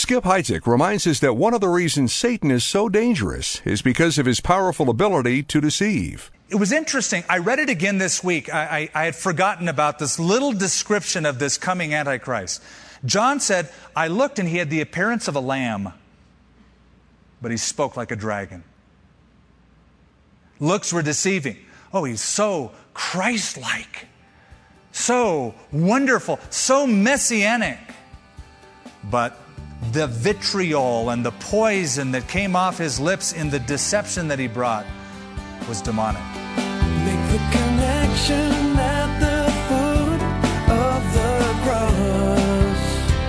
Skip Heitzig reminds us that one of the reasons Satan is so dangerous is because of his powerful ability to deceive. It was interesting. I read it again this week. I had forgotten about this little description of this coming Antichrist. John said, I looked and he had the appearance of a lamb, but he spoke like a dragon. Looks were deceiving. Oh, he's so Christ-like, so wonderful, so messianic. But the vitriol and the poison that came off his lips in the deception that he brought was demonic. Make the connection at the foot of the cross.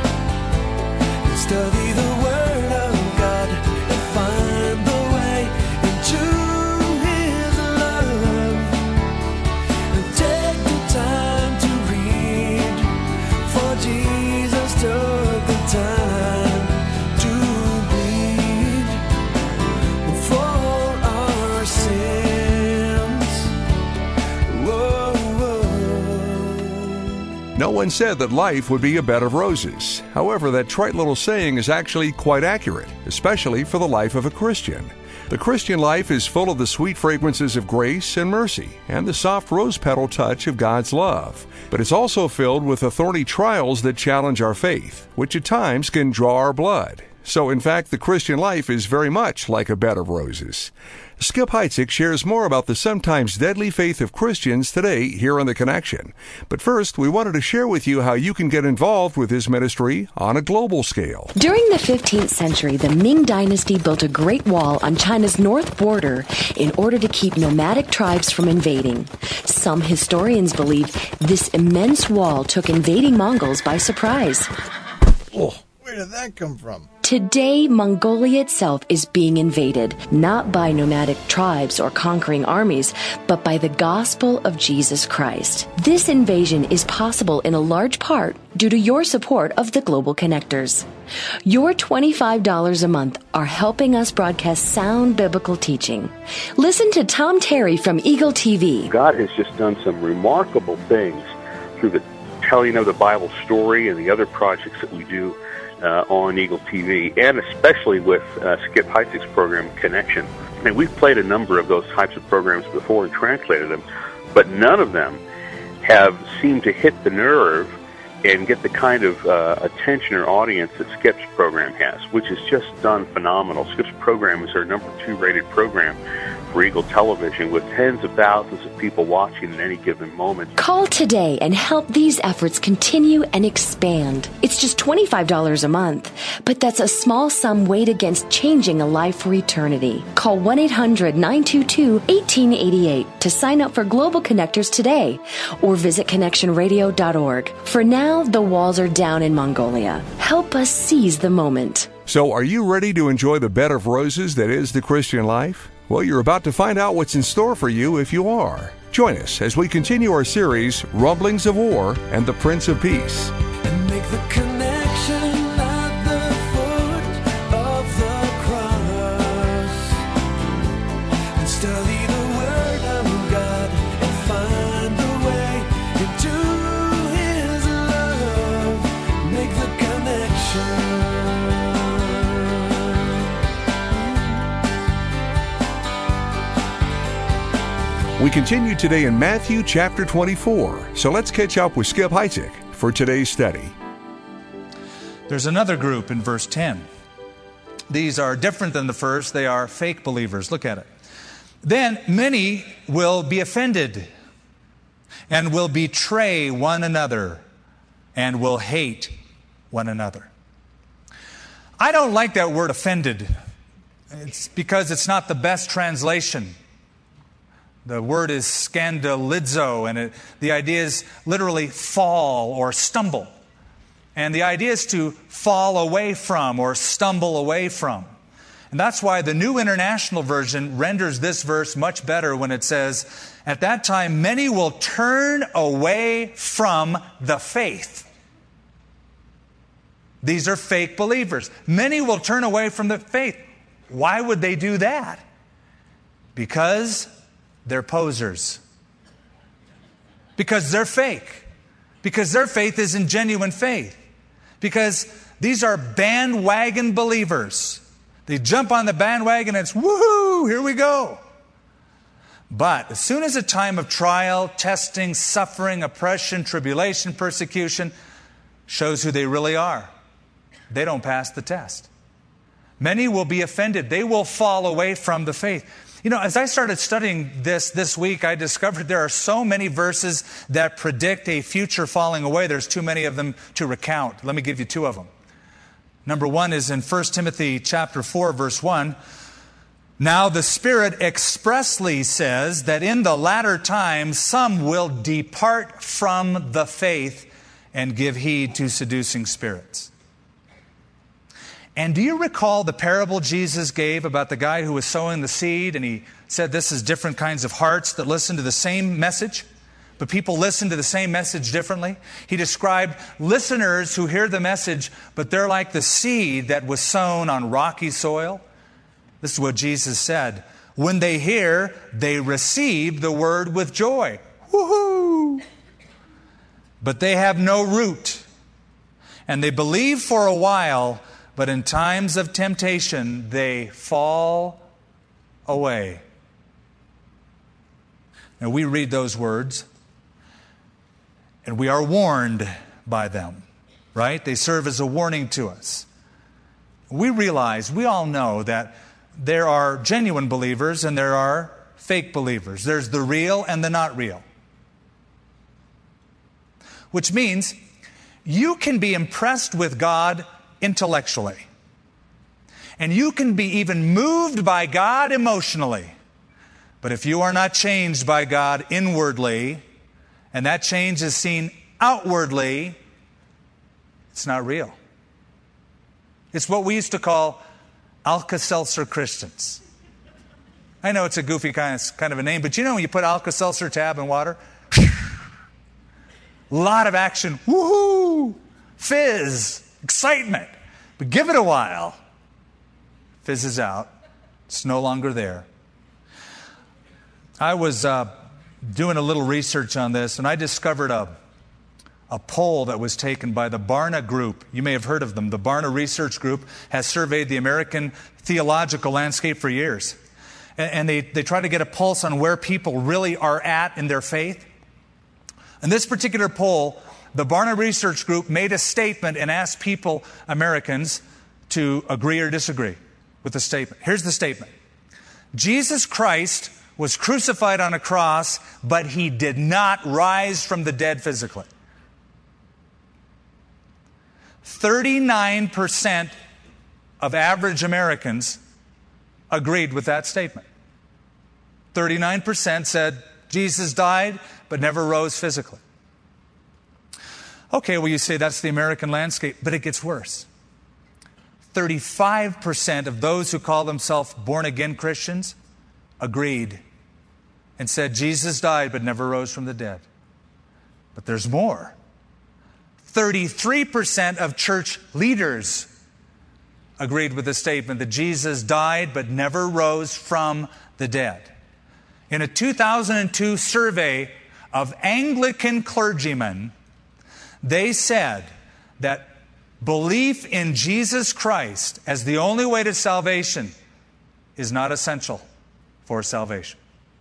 Study the Word of God and find the way into His love. And take the time to read, for Jesus took the time to bleed for our sins. Whoa, whoa. No one said that life would be a bed of roses. However, that trite little saying is actually quite accurate, especially for the life of a Christian. The Christian life is full of the sweet fragrances of grace and mercy and the soft rose petal touch of God's love. But it's also filled with the thorny trials that challenge our faith, which at times can draw our blood. So, in fact, the Christian life is very much like a bed of roses. Skip Heitzig shares more about the sometimes deadly faith of Christians today here on The Connection. But first, we wanted to share with you how you can get involved with his ministry on a global scale. During the 15th century, the Ming Dynasty built a great wall on China's north border in order to keep nomadic tribes from invading. Some historians believe this immense wall took invading Mongols by surprise. Oh, where did that come from? Today, Mongolia itself is being invaded, not by nomadic tribes or conquering armies, but by the gospel of Jesus Christ. This invasion is possible in a large part due to your support of the Global Connectors. Your $25 a month are helping us broadcast sound biblical teaching. Listen to Tom Terry from Eagle TV. God has just done some remarkable things through the telling of the Bible story and the other projects that we do on Eagle TV, and especially with Skip Heitzig's program, Connection. And we've played a number of those types of programs before and translated them, but none of them have seemed to hit the nerve and get the kind of attention or audience that Skip's program has, which is just done phenomenal. Skip's program is our number 2 rated program for Eagle Television, with tens of thousands of people watching at any given moment. Call today and help these efforts continue and expand. It's just $25 a month, but that's a small sum weighed against changing a life for eternity. Call 1-800-922-1888 to sign up for Global Connectors today, or visit connectionradio.org. For now, the walls are down in Mongolia. Help us seize the moment. So, are you ready to enjoy the bed of roses that is the Christian life? Well, you're about to find out what's in store for you if you are. Join us as we continue our series, Rumblings of War and the Prince of Peace. And make the connection at the foot of the cross. And study the Word of God and find the way into His love. Make the connection. We continue today in Matthew chapter 24, so let's catch up with Skip Heitzig for today's study. There's another group in verse 10. These are different than the first. They are fake believers. Look at it. Then many will be offended and will betray one another and will hate one another. I don't like that word offended. It's because it's not the best translation. The word is scandalizo, and the idea is literally fall or stumble. And the idea is to fall away from or stumble away from. And that's why the New International Version renders this verse much better when it says, at that time many will turn away from the faith. These are fake believers. Many will turn away from the faith. Why would they do that? Because they're posers. Because they're fake. Because their faith isn't genuine faith. Because These are bandwagon believers. They jump on the bandwagon and it's, woohoo, here we go. But as soon as a time of trial, testing, suffering, oppression, tribulation, persecution shows who they really are, they don't pass the test. Many will be offended. They will fall away from the faith. You know, as I started studying this week, I discovered there are so many verses that predict a future falling away. There's too many of them to recount. Let me give you two of them. Number one is in 1 Timothy chapter 4, verse 1. Now the Spirit expressly says that in the latter times some will depart from the faith and give heed to seducing spirits. And do you recall the parable Jesus gave about the guy who was sowing the seed, and he said this is different kinds of hearts that listen to the same message, but people listen to the same message differently? He described listeners who hear the message, but they're like the seed that was sown on rocky soil. This is what Jesus said. When they hear, they receive the word with joy. Woohoo! But they have no root. And they believe for a while, but in times of temptation, they fall away. Now we read those words, and we are warned by them, right? They serve as a warning to us. We realize, we all know that there are genuine believers and there are fake believers. There's the real and the not real. Which means you can be impressed with God intellectually. And you can be even moved by God emotionally. But if you are not changed by God inwardly, and that change is seen outwardly, it's not real. It's what we used to call Alka-Seltzer Christians. I know it's a goofy kind of a name, but you know when you put Alka-Seltzer tab in water? A lot of action. Woohoo! Fizz. Excitement. But give it a while. Fizzes out. It's no longer there. I was doing a little research on this, and I discovered a poll that was taken by the Barna Group. You may have heard of them. The Barna Research Group has surveyed the American theological landscape for years. And they try to get a pulse on where people really are at in their faith. In this particular poll, the Barna Research Group made a statement and asked people, Americans, to agree or disagree with the statement. Here's the statement. Jesus Christ was crucified on a cross, but he did not rise from the dead physically. 39% of average Americans agreed with that statement. 39% said Jesus died but never rose physically. Okay, well, you say that's the American landscape, but it gets worse. 35% of those who call themselves born-again Christians agreed and said Jesus died but never rose from the dead. But there's more. 33% of church leaders agreed with the statement that Jesus died but never rose from the dead. In a 2002 survey of Anglican clergymen, they said that belief in Jesus Christ as the only way to salvation is not essential for salvation.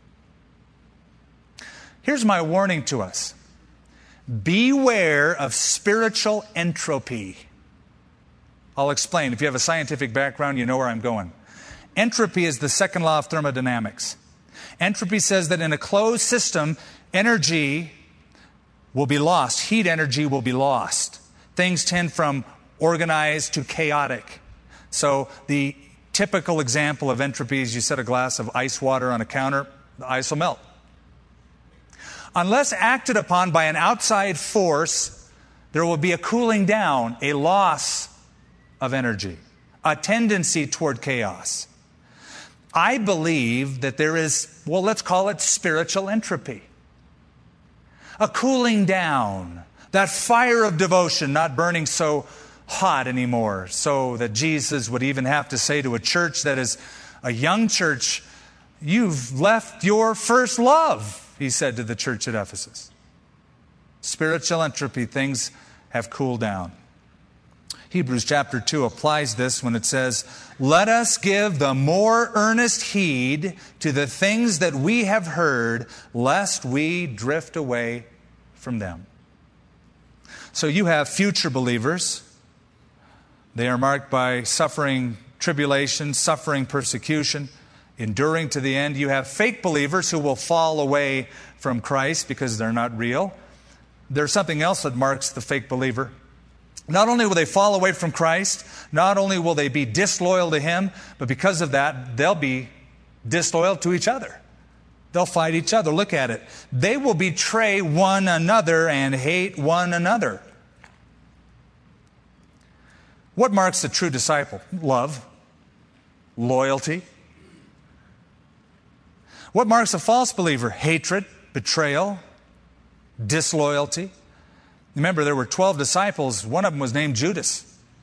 Here's my warning to us. Beware of spiritual entropy. I'll explain. If you have a scientific background, you know where I'm going. Entropy is the second law of thermodynamics. Entropy says that in a closed system, energy will be lost. Heat energy will be lost. Things tend from organized to chaotic. So the typical example of entropy is you set a glass of ice water on a counter, the ice will melt. Unless acted upon by an outside force, there will be a cooling down, a loss of energy, a tendency toward chaos. I believe that there is, well, let's call it spiritual entropy. A cooling down, that fire of devotion not burning so hot anymore, so that Jesus would even have to say to a church that is a young church, you've left your first love. He said to the church at Ephesus. Spiritual entropy, things have cooled down. Hebrews chapter 2 applies this when it says, "Let us give the more earnest heed to the things that we have heard, lest we drift away from them." So you have future believers. They are marked by suffering tribulation, suffering persecution, enduring to the end. You have fake believers who will fall away from Christ because they're not real. There's something else that marks the fake believer. Not only will they fall away from Christ, not only will they be disloyal to Him, but because of that, they'll be disloyal to each other. They'll fight each other. Look at it. They will betray one another and hate one another. What marks a true disciple? Love, loyalty. What marks a false believer? Hatred, betrayal, disloyalty. Remember, there were 12 disciples. One of them was named Judas.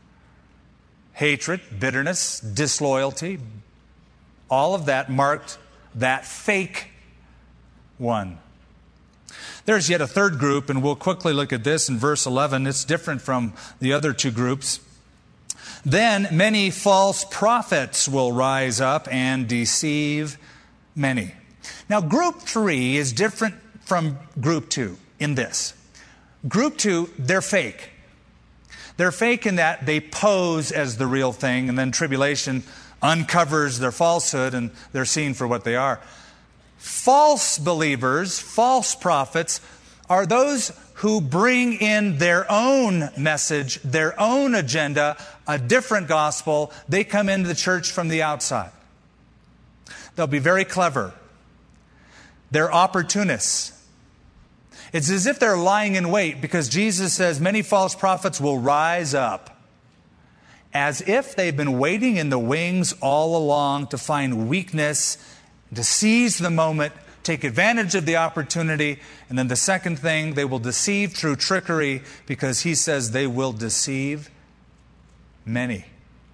Hatred, bitterness, disloyalty, all of that marked that fake one. There's yet a third group, and we'll quickly look at this in verse 11. It's different from the other two groups. "Then many false prophets will rise up and deceive many." Now, group 3 is different from group 2 in this. Group 2, they're fake. They're fake in that they pose as the real thing, and then tribulation uncovers their falsehood, and they're seen for what they are. False believers, false prophets, are those who bring in their own message, their own agenda, a different gospel. They come into the church from the outside. They'll be very clever. They're opportunists. It's as if they're lying in wait, because Jesus says many false prophets will rise up, as if they've been waiting in the wings all along to find weakness, to seize the moment, take advantage of the opportunity. And then the second thing, they will deceive through trickery, because He says they will deceive many.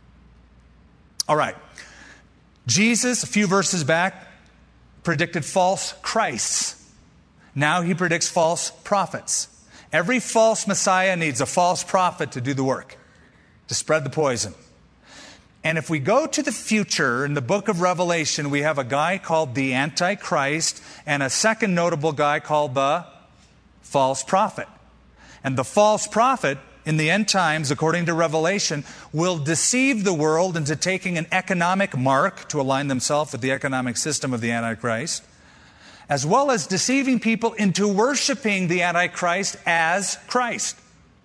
All right. Jesus, a few verses back, predicted false Christs. Now He predicts false prophets. Every false Messiah needs a false prophet to do the work, to spread the poison. And if we go to the future, in the book of Revelation, we have a guy called the Antichrist and a second notable guy called the false prophet. And the false prophet, in the end times, according to Revelation, will deceive the world into taking an economic mark to align themselves with the economic system of the Antichrist, as well as deceiving people into worshiping the Antichrist as Christ.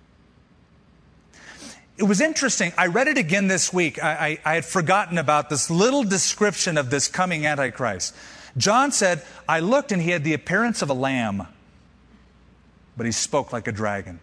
It was interesting. I read it again this week. I had forgotten about this little description of this coming Antichrist. John said, "I looked and he had the appearance of a lamb, but he spoke like a dragon."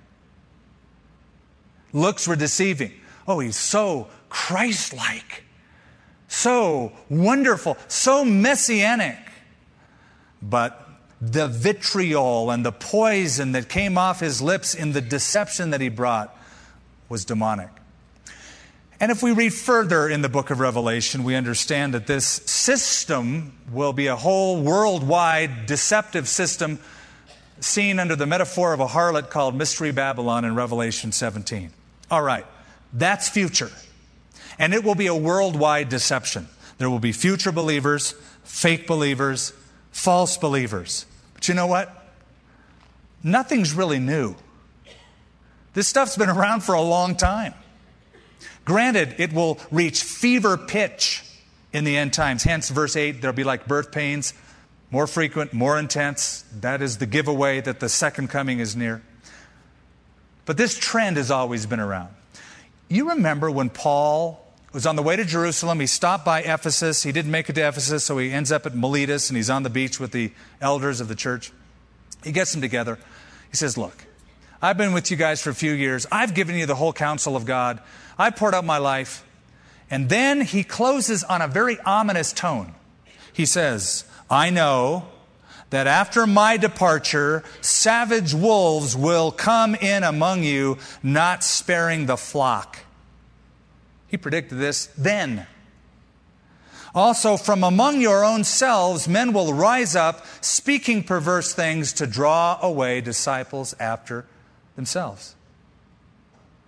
Looks were deceiving. Oh, he's so Christ-like, so wonderful, so messianic. But the vitriol and the poison that came off his lips in the deception that he brought was demonic. And if we read further in the book of Revelation, we understand that this system will be a whole worldwide deceptive system seen under the metaphor of a harlot called Mystery Babylon in Revelation 17. All right, that's future. And it will be a worldwide deception. There will be future believers, fake believers, false believers. But you know what? Nothing's really new. This stuff's been around for a long time. Granted, it will reach fever pitch in the end times. Hence, verse 8, there'll be like birth pains, more frequent, more intense. That is the giveaway that the second coming is near. But this trend has always been around. You remember when Paul was on the way to Jerusalem, he stopped by Ephesus. He didn't make it to Ephesus, so he ends up at Miletus, and he's on the beach with the elders of the church. He gets them together. He says, "Look, I've been with you guys for a few years. I've given you the whole counsel of God. I poured out my life." And then he closes on a very ominous tone. He says, "I know that after my departure, savage wolves will come in among you, not sparing the flock." He predicted this then. "Also, from among your own selves, men will rise up, speaking perverse things to draw away disciples after themselves."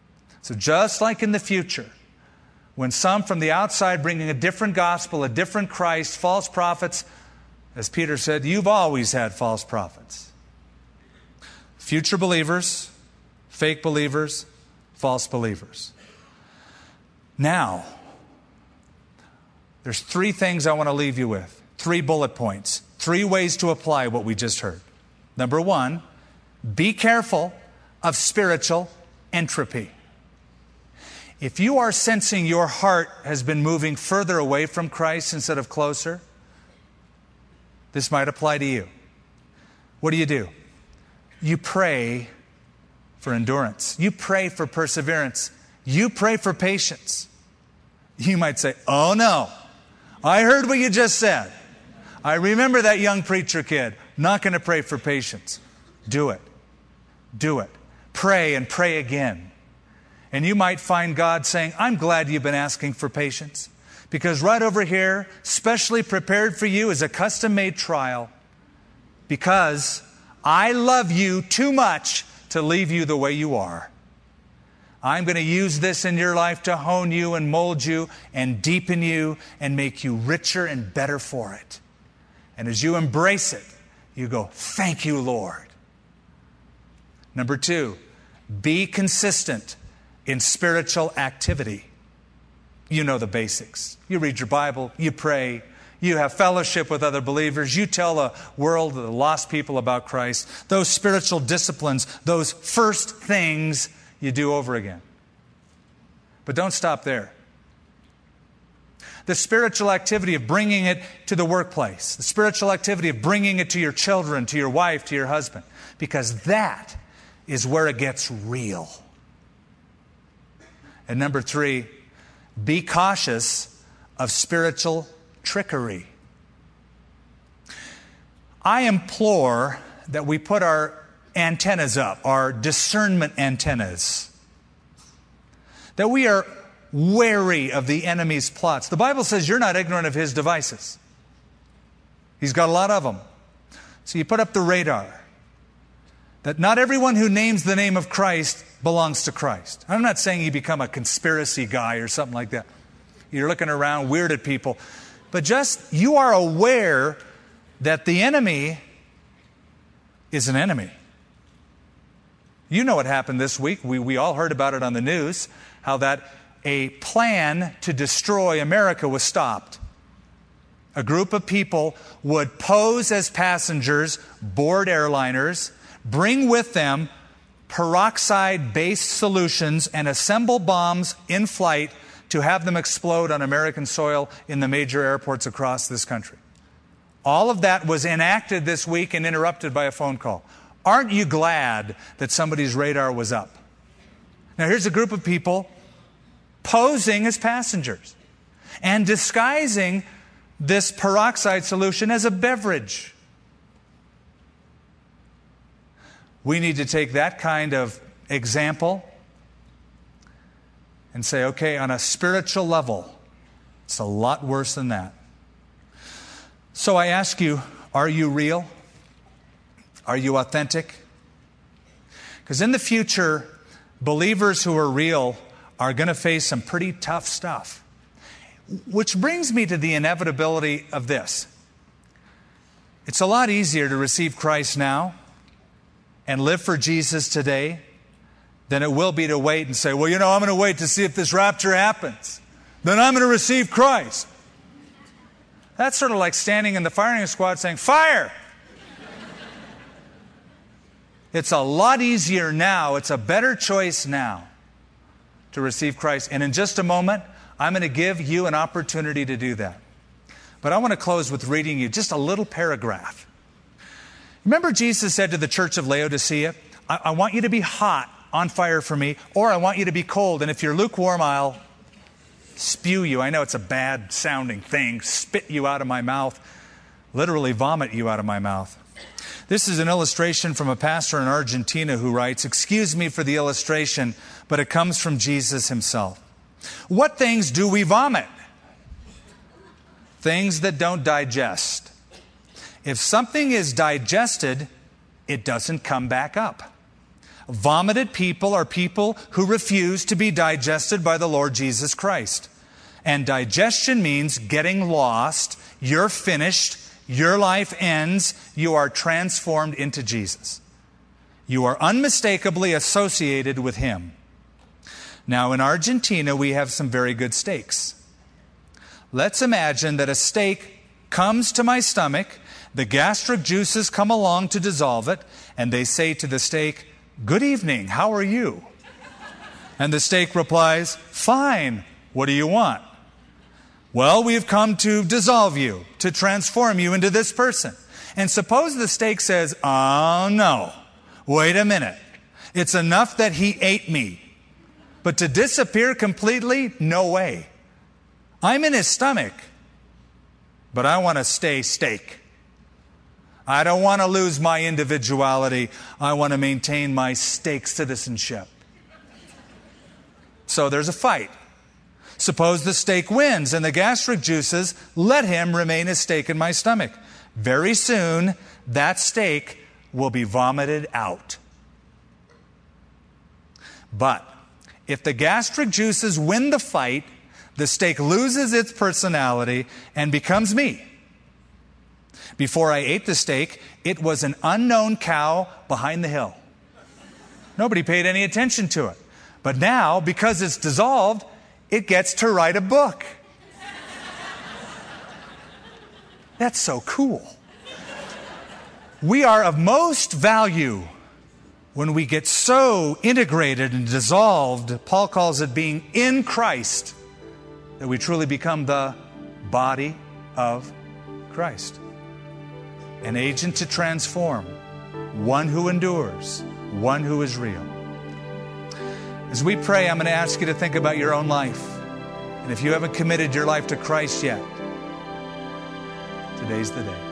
So just like in the future, when some from the outside bringing a different gospel, a different Christ, false prophets, as Peter said, you've always had false prophets. Future believers, fake believers, false believers. Now, there's 3 things I want to leave you with. 3 bullet points. 3 ways to apply what we just heard. Number 1, be careful of spiritual entropy. If you are sensing your heart has been moving further away from Christ instead of closer, this might apply to you. What do? You pray for endurance. You pray for perseverance. You pray for patience. You might say, oh no, I heard what you just said. I remember that young preacher kid. Not going to pray for patience. Do it. Do it. Pray and pray again. And you might find God saying, I'm glad you've been asking for patience. Because right over here, specially prepared for you is a custom-made trial. Because I love you too much to leave you the way you are. I'm going to use this in your life to hone you and mold you and deepen you and make you richer and better for it. And as you embrace it, you go, thank you, Lord. Number 2, be consistent in spiritual activity. You know the basics. You read your Bible, you pray, you have fellowship with other believers, you tell the world, the lost people about Christ. Those spiritual disciplines, those first things you do over again. But don't stop there. The spiritual activity of bringing it to the workplace, the spiritual activity of bringing it to your children, to your wife, to your husband, because that is where it gets real. And number 3, be cautious of spiritual trickery. I implore that we put our antennas up, our discernment antennas, that we are wary of the enemy's plots. The Bible says you're not ignorant of his devices. He's got a lot of them. So you put up the radar that not everyone who names the name of Christ belongs to Christ. I'm not saying you become a conspiracy guy or something like that. You're looking around weird at people. But just you are aware that the enemy is an enemy. You know what happened this week. We all heard about it on the news, how that a plan to destroy America was stopped. A group of people would pose as passengers, board airliners, bring with them peroxide-based solutions and assemble bombs in flight to have them explode on American soil in the major airports across this country. All of that was enacted this week and interrupted by a phone call. Aren't you glad that somebody's radar was up? Now here's a group of people posing as passengers and disguising this peroxide solution as a beverage. We need to take that kind of example and say, okay, on a spiritual level, it's a lot worse than that. So I ask you, are you real? Are you authentic? Because in the future, believers who are real are going to face some pretty tough stuff. Which brings me to the inevitability of this. It's a lot easier to receive Christ now and live for Jesus today than it will be to wait and say, well, I'm going to wait to see if this rapture happens. Then I'm going to receive Christ. That's sort of like standing in the firing squad saying, fire! It's a lot easier now. It's a better choice now to receive Christ. And in just a moment, I'm going to give you an opportunity to do that. But I want to close with reading you just a little paragraph. Remember Jesus said to the church of Laodicea, I want you to be hot, on fire for me, or I want you to be cold. And if you're lukewarm, I'll spew you. I know it's a bad sounding thing. Spit you out of my mouth. Literally vomit you out of my mouth. This is an illustration from a pastor in Argentina who writes, excuse me for the illustration, but it comes from Jesus himself. What things do we vomit? Things that don't digest. If something is digested, it doesn't come back up. Vomited people are people who refuse to be digested by the Lord Jesus Christ. And digestion means getting lost. You're finished. Your life ends. You are transformed into Jesus. You are unmistakably associated with Him. Now, in Argentina, we have some very good steaks. Let's imagine that a steak comes to my stomach, the gastric juices come along to dissolve it, and they say to the steak, "Good evening, how are you?" And the steak replies, "Fine, what do you want?" "Well, we've come to dissolve you, to transform you into this person." And suppose the steak says, "Oh no, wait a minute. It's enough that he ate me. But to disappear completely, no way. I'm in his stomach, but I want to stay steak. I don't want to lose my individuality. I want to maintain my steak citizenship." So there's a fight. Suppose the steak wins and the gastric juices let him remain as steak in my stomach. Very soon, that steak will be vomited out. But if the gastric juices win the fight, the steak loses its personality and becomes me. Before I ate the steak, it was an unknown cow behind the hill. Nobody paid any attention to it. But now, because it's dissolved, it gets to write a book. That's so cool. We are of most value when we get so integrated and dissolved. Paul calls it being in Christ, that we truly become the body of Christ. An agent to transform, one who endures, one who is real. As we pray, I'm going to ask you to think about your own life. And if you haven't committed your life to Christ yet, today's the day.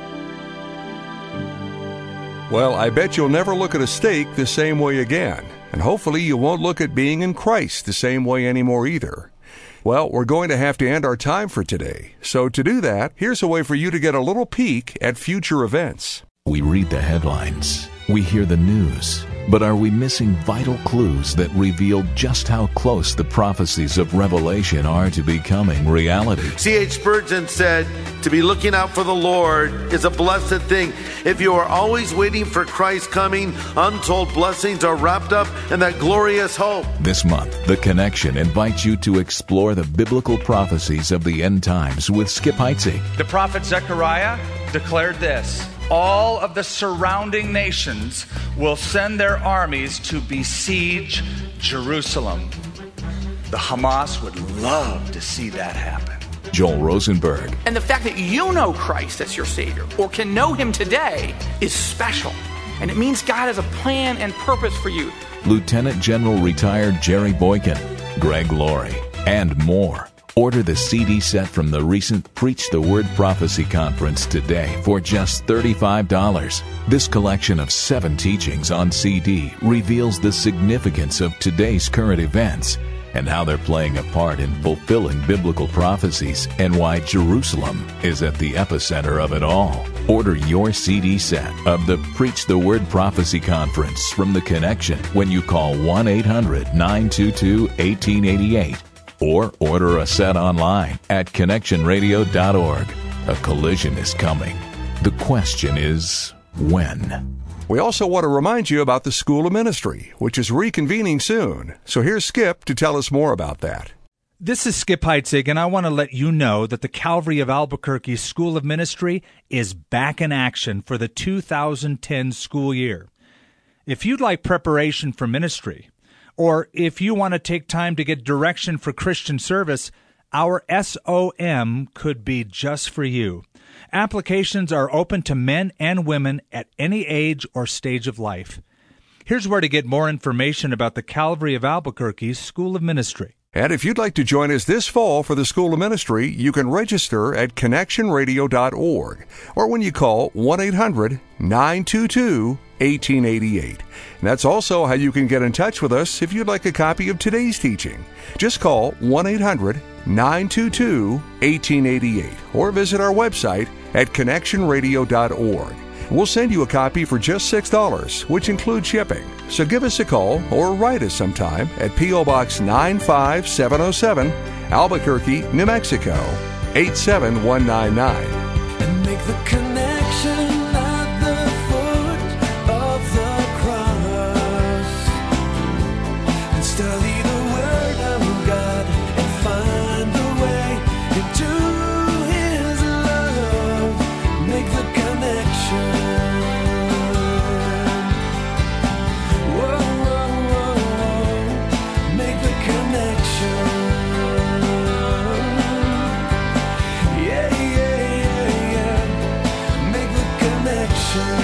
Well, I bet you'll never look at a steak the same way again. And hopefully you won't look at being in Christ the same way anymore either. Well, we're going to have to end our time for today. So to do that, here's a way for you to get a little peek at future events. We read the headlines. We hear the news. But are we missing vital clues that reveal just how close the prophecies of Revelation are to becoming reality? C.H. Spurgeon said, "To be looking out for the Lord is a blessed thing. If you are always waiting for Christ's coming, untold blessings are wrapped up in that glorious hope." This month, The Connection invites you to explore the biblical prophecies of the end times with Skip Heitzig. The prophet Zechariah declared this: "All of the surrounding nations will send their armies to besiege Jerusalem." The Hamas would love to see that happen. Joel Rosenberg. And the fact that you know Christ as your Savior, or can know Him today, is special. And it means God has a plan and purpose for you. Lieutenant General retired Jerry Boykin, Greg Laurie, and more. Order the CD set from the recent Preach the Word Prophecy Conference today for just $35. This collection of 7 teachings on CD reveals the significance of today's current events and how they're playing a part in fulfilling biblical prophecies and why Jerusalem is at the epicenter of it all. Order your CD set of the Preach the Word Prophecy Conference from The Connection when you call 1-800-922-1888. Or order a set online at connectionradio.org. A collision is coming. The question is, when? We also want to remind you about the School of Ministry, which is reconvening soon. So here's Skip to tell us more about that. This is Skip Heitzig, and I want to let you know that the Calvary of Albuquerque School of Ministry is back in action for the 2010 school year. If you'd like preparation for ministry, or if you want to take time to get direction for Christian service, our SOM could be just for you. Applications are open to men and women at any age or stage of life. Here's where to get more information about the Calvary of Albuquerque School of Ministry. And if you'd like to join us this fall for the School of Ministry, you can register at connectionradio.org or when you call 1-800-922-1888. And that's also how you can get in touch with us if you'd like a copy of today's teaching. Just call 1-800-922-1888 or visit our website at connectionradio.org. We'll send you a copy for just $6, which includes shipping. So give us a call or write us sometime at P.O. Box 95707, Albuquerque, New Mexico, 87199. And make the connection at the foot of the cross. And study the Word of God and find the way into His love. Make the connection. Whoa, whoa, whoa, whoa. Make the connection. Yeah, yeah, yeah, yeah. Make the connection.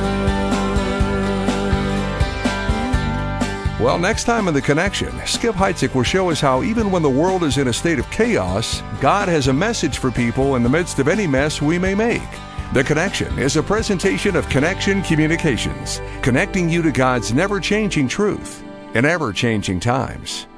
Well, next time in The Connection, Skip Heitzig will show us how even when the world is in a state of chaos, God has a message for people in the midst of any mess we may make. The Connection is a presentation of Connection Communications, connecting you to God's never-changing truth in ever-changing times.